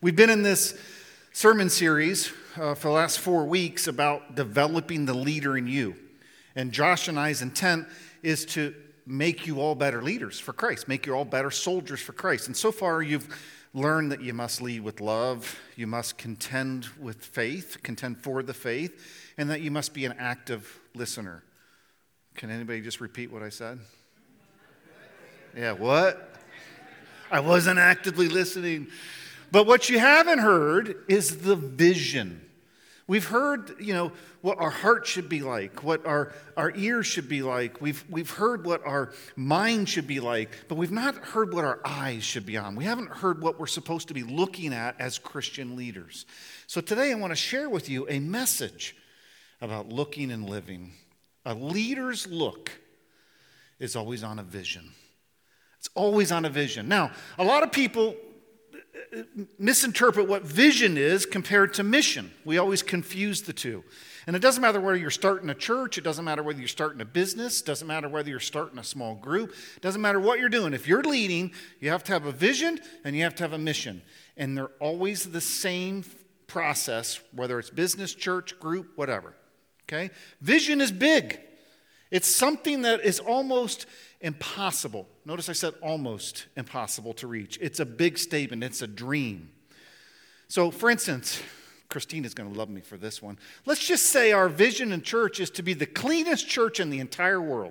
We've been in this sermon series for the last 4 weeks about developing the leader in you. And Josh and I's intent is to make you all better leaders for Christ, make you all better soldiers for Christ. And so far you've learned that you must lead with love, you must contend with faith, contend for the faith, and that you must be an active listener. Can anybody just repeat what I said? Yeah, what? I wasn't actively listening. But what you haven't heard is the vision. We've heard, what our heart should be like, what our ears should be like. We've heard what our mind should be like, but we've not heard what our eyes should be on. We haven't heard what we're supposed to be looking at as Christian leaders. So today I want to share with you a message about looking and living. A leader's look is always on a vision. It's always on a vision. Now, a lot of people misinterpret what vision is compared to mission. We always confuse the two. And it doesn't matter whether you're starting a church, it doesn't matter whether you're starting a business, it doesn't matter whether you're starting a small group, it doesn't matter what you're doing. If you're leading, you have to have a vision and you have to have a mission. And they're always the same process, whether it's business, church, group, whatever. Okay? Vision is big. It's something that is almost impossible. Notice I said almost impossible to reach. It's a big statement. It's a dream. So, for instance, Christina's going to love me for this one. Let's just say our vision in church is to be the cleanest church in the entire world.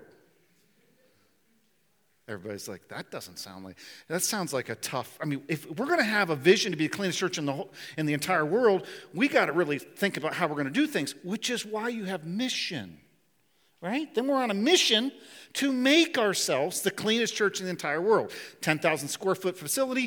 Everybody's like, that sounds like a tough, if we're going to have a vision to be the cleanest church in the entire world, we got to really think about how we're going to do things, which is why you have mission. Right? Then we're on a mission to make ourselves the cleanest church in the entire world. 10,000 square foot facility,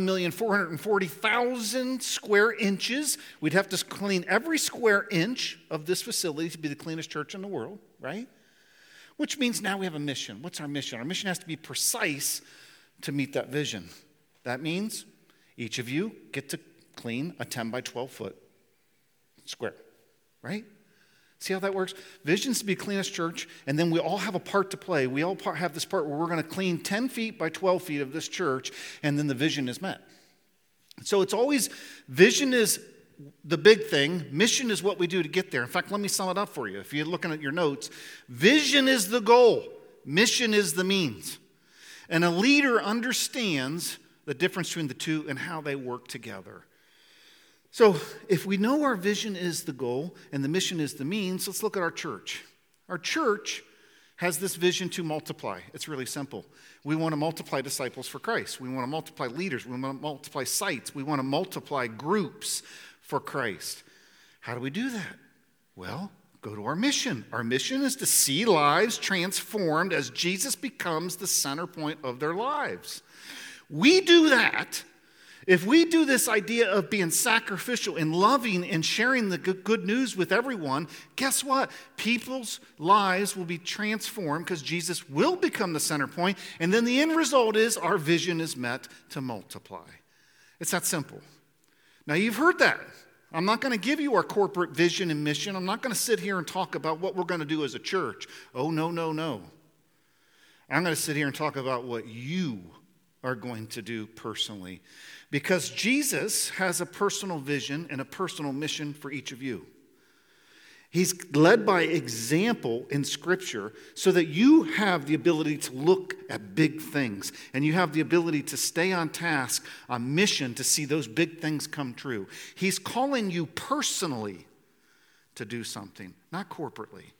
1,440,000 square inches. We'd have to clean every square inch of this facility to be the cleanest church in the world, right? Which means now we have a mission. What's our mission? Our mission has to be precise to meet that vision. That means each of you get to clean a 10 by 12 foot square, right? See how that works? Vision's to be the cleanest church, and then we all have a part to play. We all have this part where we're going to clean 10 feet by 12 feet of this church, and then the vision is met. So it's always, vision is the big thing. Mission is what we do to get there. In fact, let me sum it up for you. If you're looking at your notes, vision is the goal. Mission is the means. And a leader understands the difference between the two and how they work together. So if we know our vision is the goal and the mission is the means, let's look at our church. Our church has this vision to multiply. It's really simple. We want to multiply disciples for Christ. We want to multiply leaders. We want to multiply sites. We want to multiply groups for Christ. How do we do that? Well, go to our mission. Our mission is to see lives transformed as Jesus becomes the center point of their lives. We do that. If we do this idea of being sacrificial and loving and sharing the good news with everyone, guess what? People's lives will be transformed because Jesus will become the center point, and then the end result is our vision is met to multiply. It's that simple. Now, you've heard that. I'm not going to give you our corporate vision and mission. I'm not going to sit here and talk about what we're going to do as a church. Oh, no, no, no. I'm going to sit here and talk about what you are going to do personally. Because Jesus has a personal vision and a personal mission for each of you. He's led by example in Scripture so that you have the ability to look at big things and you have the ability to stay on task, on mission to see those big things come true. He's calling you personally to do something, not corporately.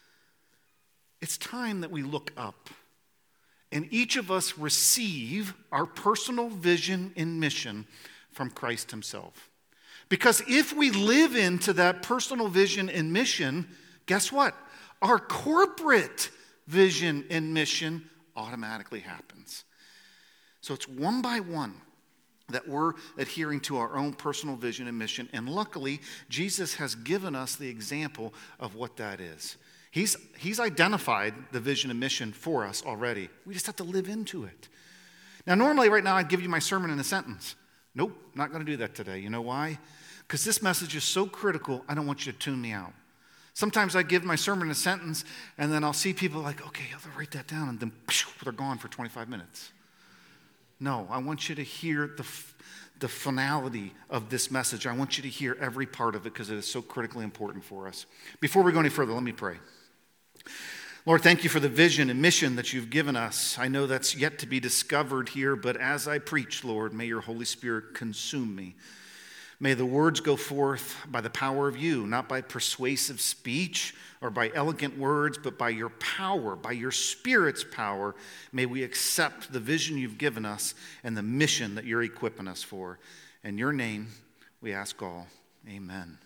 It's time that we look up. And each of us receive our personal vision and mission from Christ himself. Because if we live into that personal vision and mission, guess what? Our corporate vision and mission automatically happens. So it's one by one that we're adhering to our own personal vision and mission. And luckily, Jesus has given us the example of what that is. He's identified the vision and mission for us already. We just have to live into it. Now, normally right now I'd give you my sermon in a sentence. Nope, not going to do that today. You know why? Because this message is so critical, I don't want you to tune me out. Sometimes I give my sermon in a sentence, and then I'll see people like, okay, I'll write that down, and then they're gone for 25 minutes. No, I want you to hear the finality of this message. I want you to hear every part of it because it is so critically important for us. Before we go any further, let me pray. Lord, thank you for the vision and mission that you've given us. I know that's yet to be discovered here, but as I preach, Lord, may your Holy Spirit consume me. May the words go forth by the power of you, not by persuasive speech or by elegant words, but by your power, by your Spirit's power. May we accept the vision you've given us and the mission that you're equipping us for. In your name, we ask all. Amen.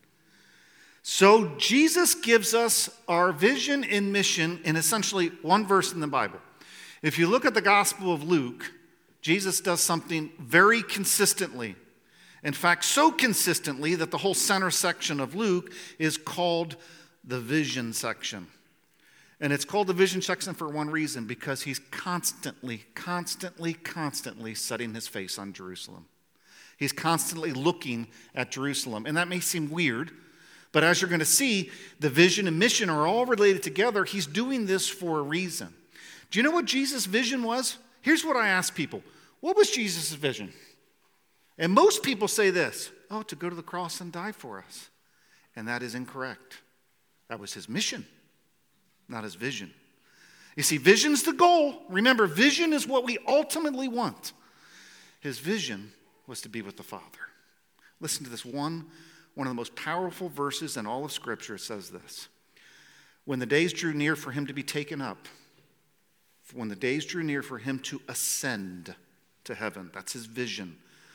So Jesus gives us our vision and mission in essentially one verse in the Bible. If you look at the Gospel of Luke, Jesus does something very consistently. In fact, so consistently that the whole center section of Luke is called the vision section. And it's called the vision section for one reason, because he's constantly setting his face on Jerusalem. He's constantly looking at Jerusalem. And that may seem weird, but as you're going to see, the vision and mission are all related together. He's doing this for a reason. Do you know what Jesus' vision was? Here's what I ask people. What was Jesus' vision? And most people say this, to go to the cross and die for us. And that is incorrect. That was his mission, not his vision. You see, vision's the goal. Remember, vision is what we ultimately want. His vision was to be with the Father. Listen to this one of the most powerful verses in all of Scripture. It says this: when the days drew near for him to be taken up, when the days drew near for him to ascend to heaven, that's his vision,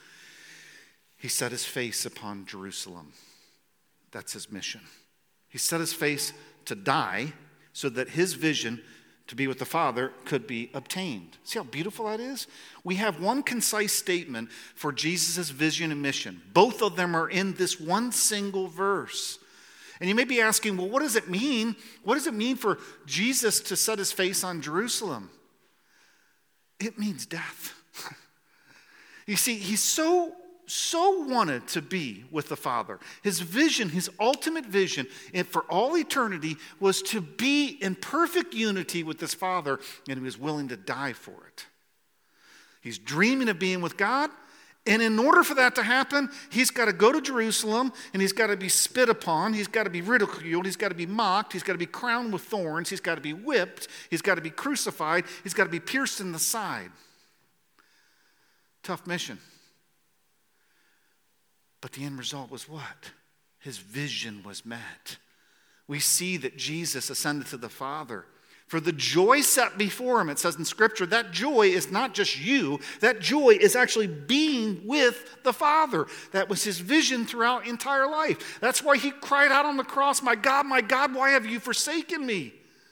he set his face upon Jerusalem. That's his mission. He set his face to die so that his vision to be with the Father could be obtained. See how beautiful that is? We have one concise statement for Jesus' vision and mission. Both of them are in this one single verse. And you may be asking, well, what does it mean? What does it mean for Jesus to set his face on Jerusalem? It means death. You see, he's so wanted to be with the Father. His vision, his ultimate vision, and for all eternity, was to be in perfect unity with his Father, and he was willing to die for it. He's dreaming of being with God, and in order for that to happen, he's got to go to Jerusalem, and he's got to be spit upon, he's got to be ridiculed, he's got to be mocked, he's got to be crowned with thorns, he's got to be whipped, he's got to be crucified, he's got to be pierced in the side. Tough mission. But the end result was what? His vision was met. We see that Jesus ascended to the Father. For the joy set before him, it says in Scripture, that joy is not just you. That joy is actually being with the Father. That was his vision throughout entire life. That's why he cried out on the cross, my God, why have you forsaken me?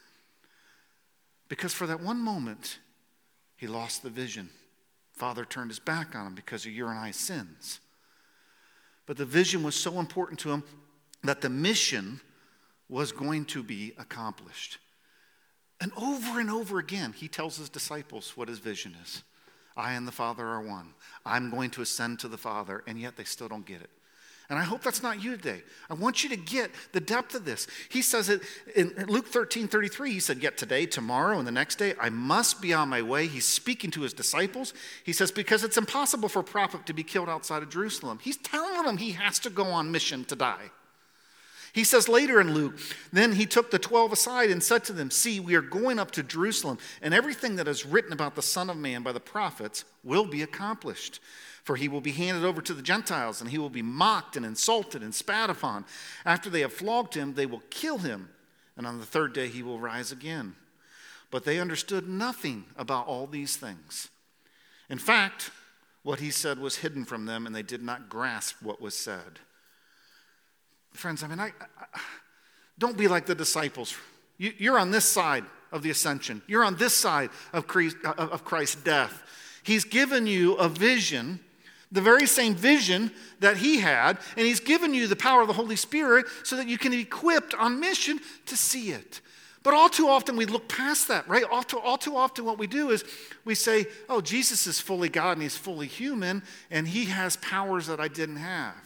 Because for that one moment, he lost the vision. Father turned his back on him because of your and I's sins. But the vision was so important to him that the mission was going to be accomplished. And over again, he tells his disciples what his vision is. I and the Father are one. I'm going to ascend to the Father, and yet they still don't get it. And I hope that's not you today. I want you to get the depth of this. He says it in Luke 13:33. He said, yet today, tomorrow, and the next day, I must be on my way. He's speaking to his disciples. He says, because it's impossible for a prophet to be killed outside of Jerusalem. He's telling them he has to go on mission to die. He says later in Luke, then he took the 12 aside and said to them, see, we are going up to Jerusalem, and everything that is written about the Son of Man by the prophets will be accomplished. For he will be handed over to the Gentiles, and he will be mocked and insulted and spat upon. After they have flogged him, they will kill him, and on the third day he will rise again. But they understood nothing about all these things. In fact, what he said was hidden from them, and they did not grasp what was said. Friends, I don't be like the disciples. You're on this side of the ascension. You're on this side of Christ's death. He's given you a vision, the very same vision that he had, and he's given you the power of the Holy Spirit so that you can be equipped on mission to see it. But all too often we look past that, right? All too often what we do is we say, oh, Jesus is fully God and he's fully human, and he has powers that I didn't have.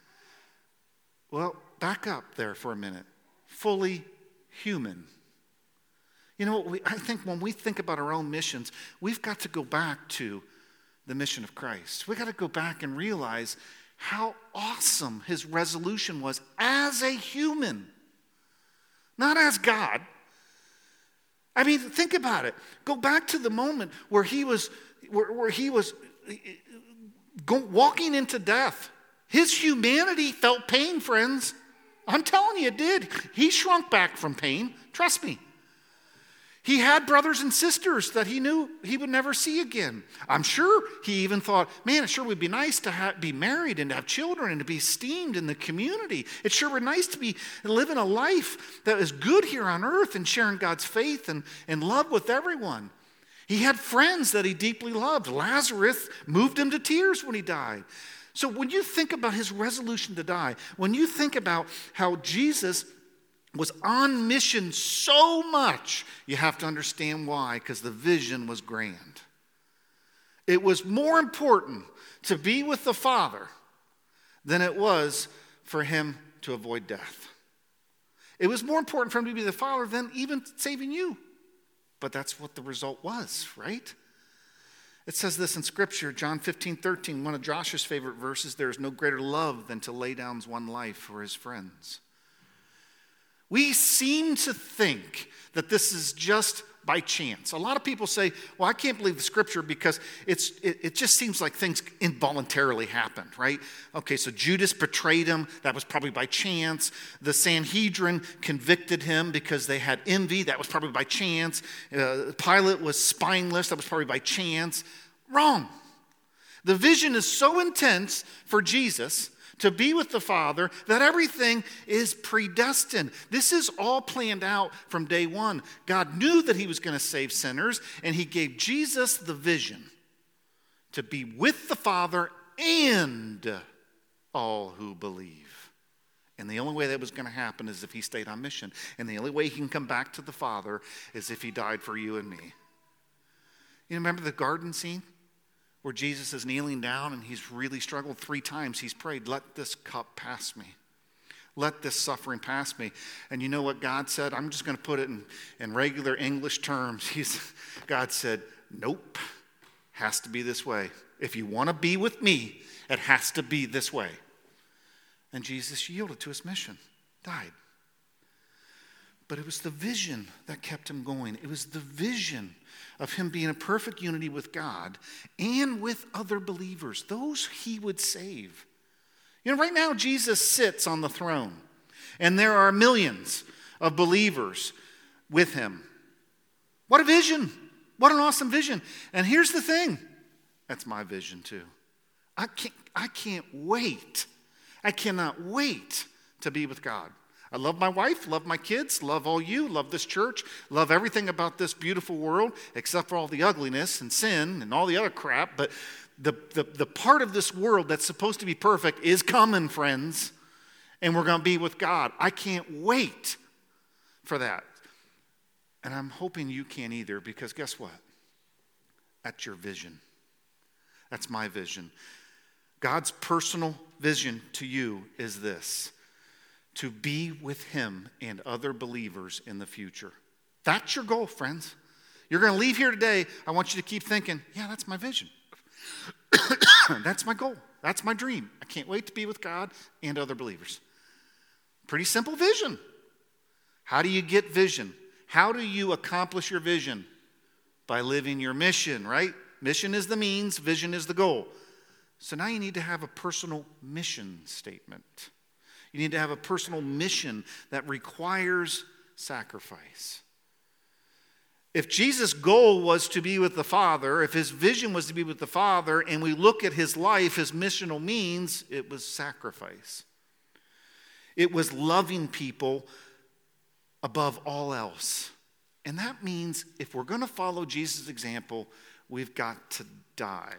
Well, back up there for a minute. Fully human. You know, I think when we think about our own missions, we've got to go back to the mission of Christ. We got to go back and realize how awesome his resolution was as a human, not as God. I mean, think about it. Go back to the moment where he was walking into death. His humanity felt pain, friends. I'm telling you, it did. He shrunk back from pain. Trust me. He had brothers and sisters that he knew he would never see again. I'm sure he even thought, man, it sure would be nice to be married and to have children and to be esteemed in the community. It sure would be nice to be living a life that is good here on earth and sharing God's faith and love with everyone. He had friends that he deeply loved. Lazarus moved him to tears when he died. So when you think about his resolution to die, when you think about how Jesus was on mission so much, you have to understand why, because the vision was grand. It was more important to be with the Father than it was for him to avoid death. It was more important for him to be the Father than even saving you. But that's what the result was, right? It says this in Scripture, John 15:13, one of Josh's favorite verses, there is no greater love than to lay down one's life for his friends. We seem to think that this is just by chance. A lot of people say, well, I can't believe the Scripture because it just seems like things involuntarily happened, right? Okay, so Judas betrayed him. That was probably by chance. The Sanhedrin convicted him because they had envy. That was probably by chance. Pilate was spineless. That was probably by chance. Wrong. The vision is so intense for Jesus to be with the Father that everything is predestined. This is all planned out from day one. God knew that he was going to save sinners, and he gave Jesus the vision to be with the Father and all who believe. And the only way that was going to happen is if he stayed on mission. And the only way he can come back to the Father is if he died for you and me. You remember the garden scene? Where Jesus is kneeling down and he's really struggled 3 times. He's prayed, let this cup pass me. Let this suffering pass me. And you know what God said? I'm just going to put it in regular English terms. God said, nope, has to be this way. If you want to be with me, it has to be this way. And Jesus yielded to his mission, died. But it was the vision that kept him going. It was the vision of him being in perfect unity with God and with other believers, those he would save. You know, right now Jesus sits on the throne, and there are millions of believers with him. What a vision! What an awesome vision. And here's the thing. That's my vision too. I can't wait. I cannot wait to be with God. I love my wife, love my kids, love all you, love this church, love everything about this beautiful world, except for all the ugliness and sin and all the other crap. But the part of this world that's supposed to be perfect is coming, friends, and we're going to be with God. I can't wait for that. And I'm hoping you can't either, because guess what? That's your vision. That's my vision. God's personal vision to you is this: to be with him and other believers in the future. That's your goal, friends. You're going to leave here today. I want you to keep thinking, yeah, that's my vision. That's my goal. That's my dream. I can't wait to be with God and other believers. Pretty simple vision. How do you get vision? How do you accomplish your vision? By living your mission, right? Mission is the means, vision is the goal. So now you need to have a personal mission statement. You need to have a personal mission that requires sacrifice. If Jesus' goal was to be with the Father, if his vision was to be with the Father, and we look at his life, his missional means, it was sacrifice. It was loving people above all else. And that means if we're going to follow Jesus' example, we've got to die.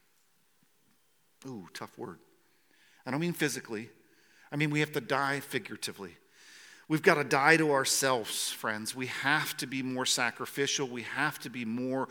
Ooh, tough word. I don't mean physically. I mean, we have to die figuratively. We've got to die to ourselves, friends. We have to be more sacrificial. We have to be more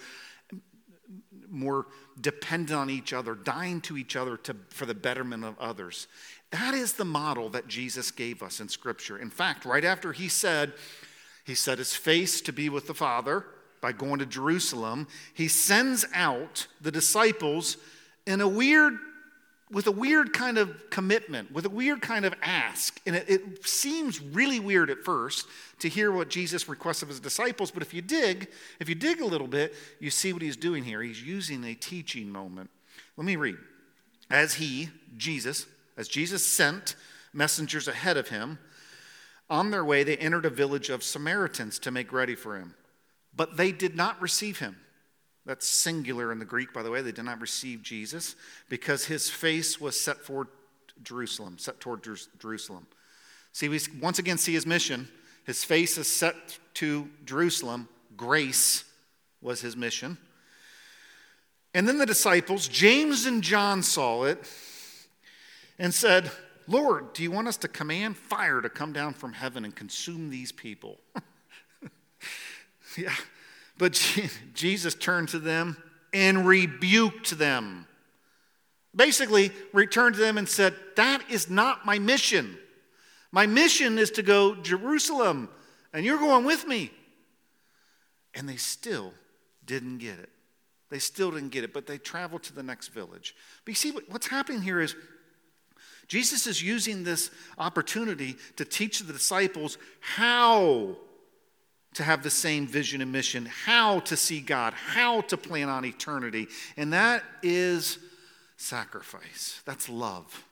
dependent on each other, dying to each other for the betterment of others. That is the model that Jesus gave us in Scripture. In fact, right after he set his face to be with the Father, by going to Jerusalem, he sends out the disciples with a weird kind of commitment, with a weird kind of ask. And it seems really weird at first to hear what Jesus requests of his disciples, but if you dig a little bit, you see what he's doing here. He's using a teaching moment. Let me read. As Jesus sent messengers ahead of him, on their way they entered a village of Samaritans to make ready for him. But they did not receive him. That's singular in the Greek, by the way. They did not receive Jesus because his face was set toward Jerusalem. See, we once again see his mission. His face is set to Jerusalem. Grace was his mission. And then the disciples, James and John, saw it and said, Lord, do you want us to command fire to come down from heaven and consume these people? Yeah. But Jesus turned to them and rebuked them. Basically, returned to them and said, that is not my mission. My mission is to go to Jerusalem, and you're going with me. And they still didn't get it. But they traveled to the next village. But you see, what's happening here is Jesus is using this opportunity to teach the disciples how to have the same vision and mission, how to see God, how to plan on eternity. And that is sacrifice. That's love.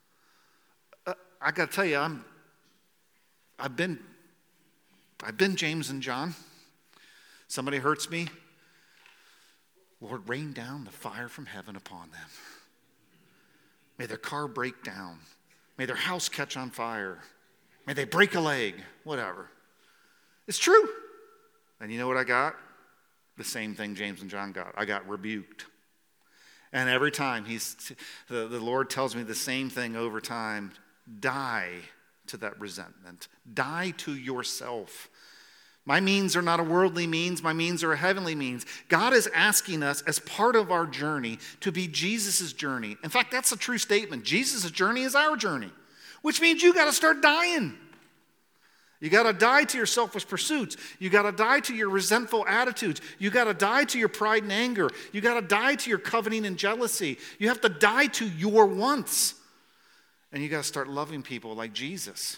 I got to tell you, I've been James and John. Somebody hurts me. Lord, rain down the fire from heaven upon them. May their car break down. May their house catch on fire. May they break a leg, whatever. It's true. And you know what I got? The same thing James and John got. I got rebuked. And every time the Lord tells me the same thing over time. Die to that resentment. Die to yourself. My means are not a worldly means. My means are a heavenly means. God is asking us as part of our journey to be Jesus' journey. In fact, that's a true statement. Jesus' journey is our journey, which means you got to start dying. You got to die to your selfish pursuits. You got to die to your resentful attitudes. You got to die to your pride and anger. You got to die to your coveting and jealousy. You have to die to your wants. And you got to start loving people like Jesus.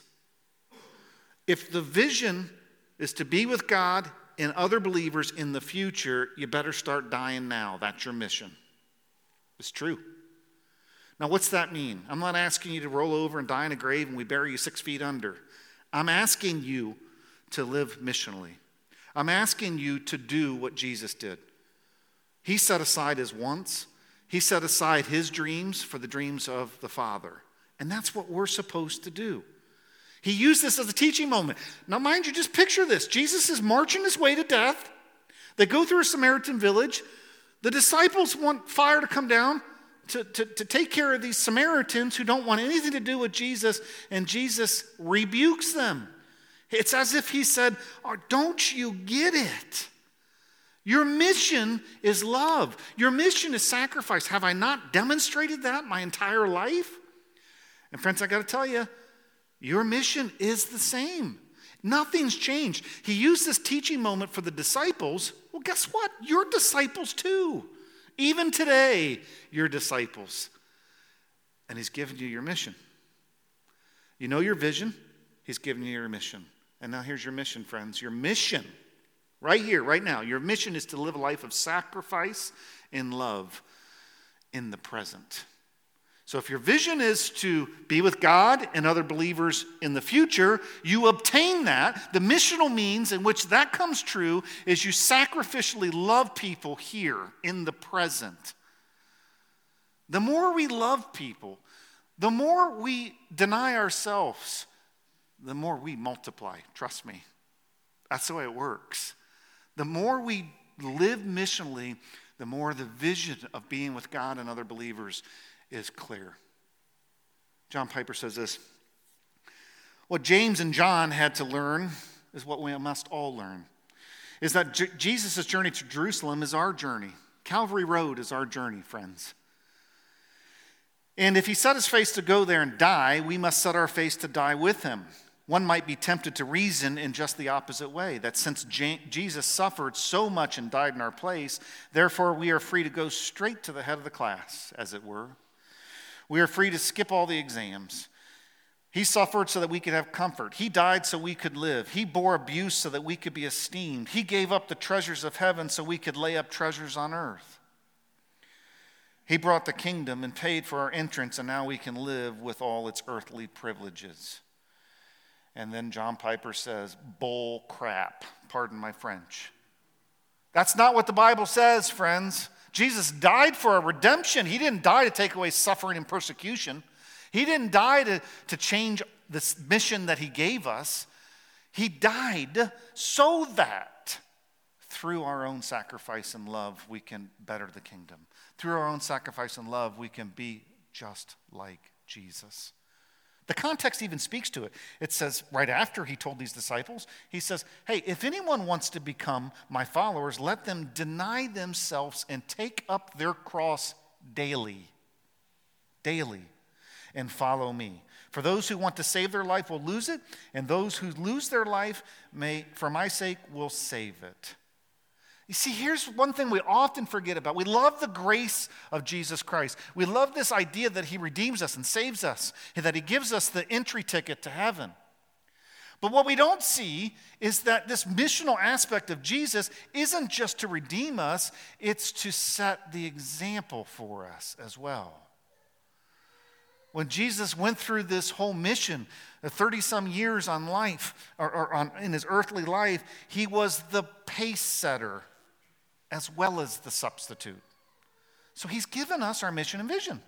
If the vision is to be with God and other believers in the future, you better start dying now. That's your mission. It's true. Now, what's that mean? I'm not asking you to roll over and die in a grave and we bury you 6 feet under. I'm asking you to live missionally. I'm asking you to do what Jesus did. He set aside his wants. He set aside his dreams for the dreams of the Father. And that's what we're supposed to do. He used this as a teaching moment. Now, mind you, just picture this. Jesus is marching his way to death. They go through a Samaritan village. The disciples want fire to come down to take care of these Samaritans who don't want anything to do with Jesus, and Jesus rebukes them. It's as if he said, oh, don't you get it? Your mission is love. Your mission is sacrifice. Have I not demonstrated that my entire life? And friends, I got to tell you, your mission is the same. Nothing's changed. He used this teaching moment for the disciples. Well, guess what? You're disciples too. Even today, you're disciples. And he's given you your mission. You know your vision? He's given you your mission. And now here's your mission, friends. Your mission, right here, right now, your mission is to live a life of sacrifice and love in the present. So if your vision is to be with God and other believers in the future, you obtain that. The missional means in which that comes true is you sacrificially love people here in the present. The more we love people, the more we deny ourselves, the more we multiply. Trust me. That's the way it works. The more we live missionally, the more the vision of being with God and other believers is clear. John Piper says this: what James and John had to learn is what we must all learn, is that Jesus' journey to Jerusalem is our journey. Calvary Road is our journey, friends. And if he set his face to go there and die, we must set our face to die with him. One might be tempted to reason in just the opposite way, that since Jesus suffered so much and died in our place, therefore we are free to go straight to the head of the class, as it were. We are free to skip all the exams. He suffered so that we could have comfort. He died so we could live. He bore abuse so that we could be esteemed. He gave up the treasures of heaven so we could lay up treasures on earth. He brought the kingdom and paid for our entrance, and now we can live with all its earthly privileges. And then John Piper says, bull crap. Pardon my French. That's not what the Bible says, friends. Jesus died for our redemption. He didn't die to take away suffering and persecution. He didn't die to change this mission that he gave us. He died so that through our own sacrifice and love, we can better the kingdom. Through our own sacrifice and love, we can be just like Jesus. The context even speaks to it. It says right after he told these disciples, he says, hey, if anyone wants to become my followers, let them deny themselves and take up their cross daily, and follow me. For those who want to save their life will lose it, and those who lose their life for my sake, will save it. You see, here's one thing we often forget about. We love the grace of Jesus Christ. We love this idea that he redeems us and saves us, and that he gives us the entry ticket to heaven. But what we don't see is that this missional aspect of Jesus isn't just to redeem us, it's to set the example for us as well. When Jesus went through this whole mission, 30-some years on life, in his earthly life, he was the pace setter as well as the substitute. So he's given us our mission and vision.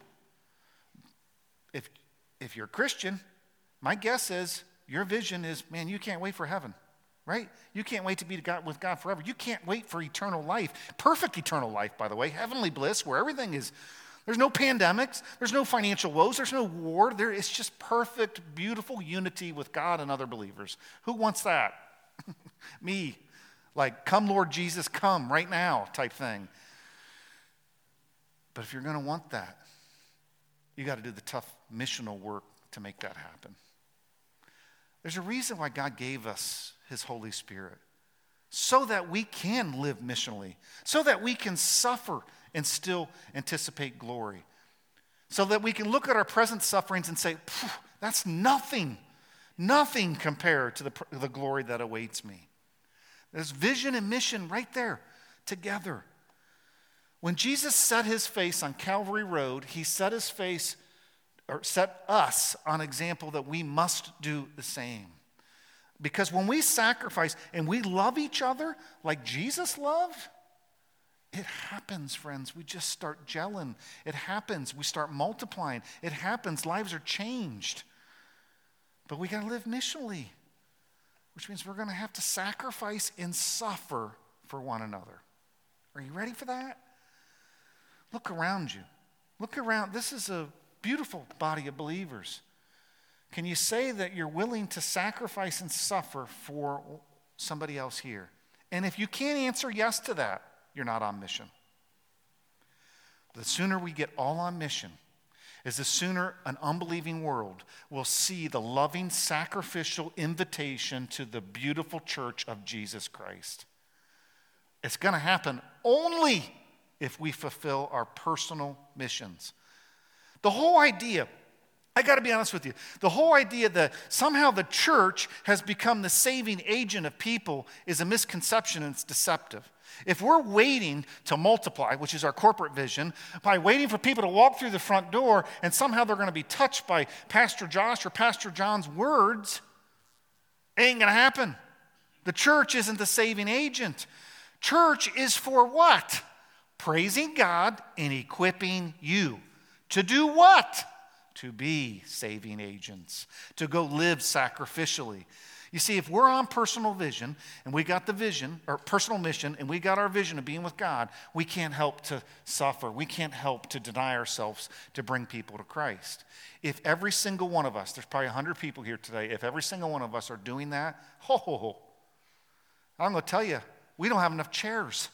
If you're a Christian, my guess is your vision is, man, you can't wait for heaven, right? You can't wait to be with God forever. You can't wait for eternal life, perfect eternal life, by the way, heavenly bliss, where everything is, there's no pandemics, there's no financial woes, there's no war. It's just perfect, beautiful unity with God and other believers. Who wants that? Me. Like, come Lord Jesus, come right now type thing. But if you're going to want that, you got to do the tough missional work to make that happen. There's a reason why God gave us his Holy Spirit, so that we can live missionally, so that we can suffer and still anticipate glory, so that we can look at our present sufferings and say, that's nothing compared to the glory that awaits me. There's vision and mission right there together. When Jesus set his face on Calvary Road, he set us on example that we must do the same. Because when we sacrifice and we love each other like Jesus loved, it happens, friends. We just start gelling. It happens. We start multiplying. It happens. Lives are changed. But we got to live missionally, which means we're going to have to sacrifice and suffer for one another. Are you ready for that? Look around you. Look around. This is a beautiful body of believers. Can you say that you're willing to sacrifice and suffer for somebody else here? And if you can't answer yes to that, you're not on mission. The sooner we get all on mission is the sooner an unbelieving world will see the loving, sacrificial invitation to the beautiful church of Jesus Christ. It's going to happen only if we fulfill our personal missions. The whole idea, I got to be honest with you, the whole idea that somehow the church has become the saving agent of people is a misconception, and it's deceptive. If we're waiting to multiply, which is our corporate vision, by waiting for people to walk through the front door and somehow they're going to be touched by Pastor Josh or Pastor John's words, it ain't going to happen. The church isn't the saving agent. Church is for what? Praising God and equipping you. To do what? To be saving agents. To go live sacrificially. You see, if we're on personal vision, and we got the vision, or personal mission, and we got our vision of being with God, we can't help to suffer. We can't help to deny ourselves to bring people to Christ. If every single one of us, there's probably 100 people here today, if every single one of us are doing that, I'm going to tell you, we don't have enough chairs.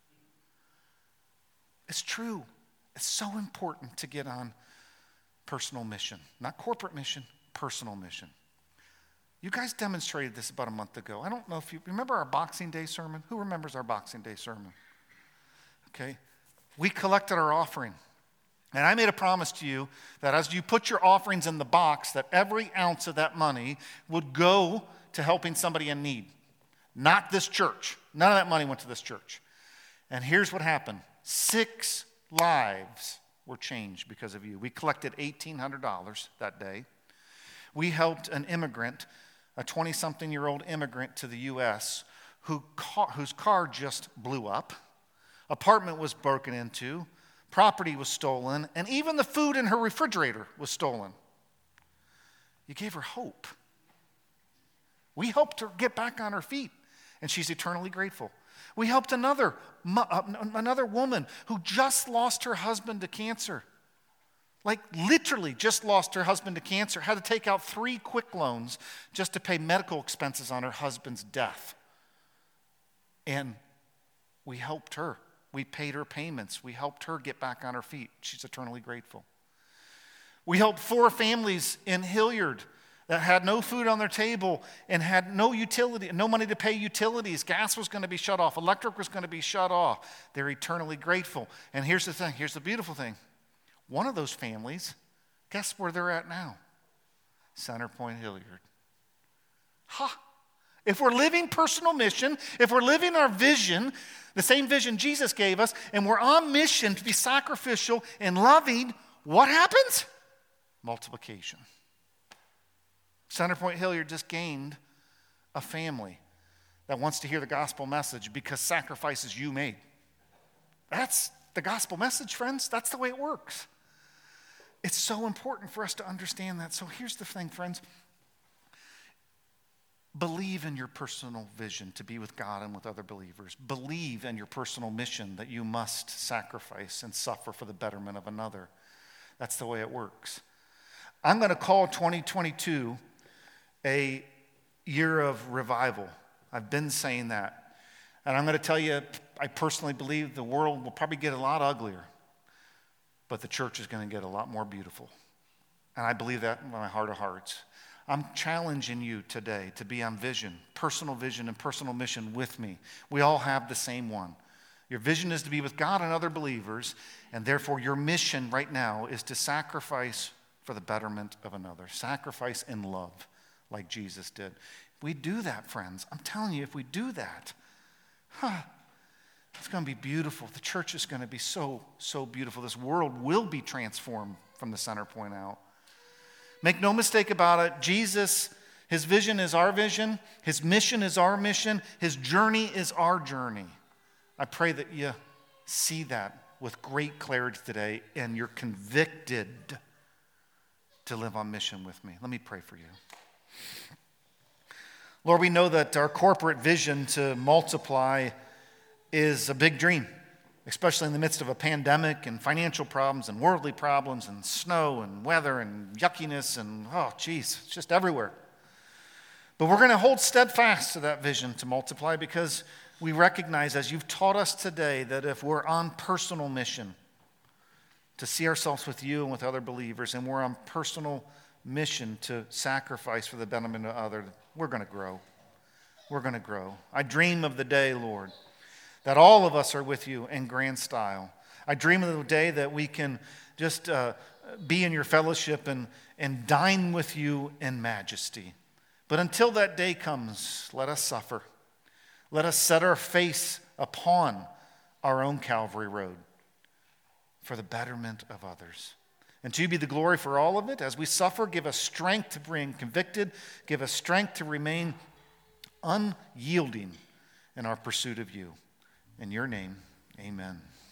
It's true. It's so important to get on personal mission. Not corporate mission, personal mission. You guys demonstrated this about a month ago. I don't know if you remember our Boxing Day sermon. Who remembers our Boxing Day sermon? Okay. We collected our offering. And I made a promise to you that as you put your offerings in the box, that every ounce of that money would go to helping somebody in need. Not this church. None of that money went to this church. And here's what happened. 6 lives were changed because of you. We collected $1,800 that day. We helped an immigrant, a 20-something-year-old immigrant to the U.S. whose car just blew up. Apartment was broken into. Property was stolen. And even the food in her refrigerator was stolen. You gave her hope. We helped her get back on her feet, and she's eternally grateful. We helped another woman who just lost her husband to cancer. Like literally just lost her husband to cancer. Had to take out 3 quick loans just to pay medical expenses on her husband's death. And we helped her. We paid her payments. We helped her get back on her feet. She's eternally grateful. We helped 4 families in Hilliard that had no food on their table and had no money to pay utilities. Gas was going to be shut off. Electric was going to be shut off. They're eternally grateful. And here's the thing. Here's the beautiful thing. One of those families, guess where they're at now? Centerpoint Hilliard. If we're living personal mission, if we're living our vision, the same vision Jesus gave us, and we're on mission to be sacrificial and loving, what happens? Multiplication. Centerpoint Hilliard just gained a family that wants to hear the gospel message because sacrifices you made. That's the gospel message, friends. That's the way it works. It's so important for us to understand that. So here's the thing, friends. Believe in your personal vision to be with God and with other believers. Believe in your personal mission that you must sacrifice and suffer for the betterment of another. That's the way it works. I'm going to call 2022 a year of revival. I've been saying that. And I'm going to tell you, I personally believe the world will probably get a lot uglier, but the church is going to get a lot more beautiful. And I believe that in my heart of hearts. I'm challenging you today to be on vision and personal mission with me. We all have the same one. Your vision is to be with God and other believers, and therefore your mission right now is to sacrifice for the betterment of another. Sacrifice in love, like Jesus did. If we do that, friends, I'm telling you, if we do that, it's going to be beautiful. The church is going to be so, so beautiful. This world will be transformed from the center point out. Make no mistake about it, Jesus, his vision is our vision. His mission is our mission. His journey is our journey. I pray that you see that with great clarity today and you're convicted to live on mission with me. Let me pray for you. Lord, we know that our corporate vision to multiply is a big dream, especially in the midst of a pandemic and financial problems and worldly problems and snow and weather and yuckiness and, it's just everywhere. But we're going to hold steadfast to that vision to multiply because we recognize, as you've taught us today, that if we're on personal mission to see ourselves with you and with other believers, and we're on personal mission to sacrifice for the betterment of others, we're going to grow. We're going to grow. I dream of the day, Lord, that all of us are with you in grand style. I dream of the day that we can just be in your fellowship and dine with you in majesty. But until that day comes, let us suffer. Let us set our face upon our own Calvary road for the betterment of others. And to you be the glory for all of it. As we suffer, give us strength to remain convicted. Give us strength to remain unyielding in our pursuit of you. In your name, amen.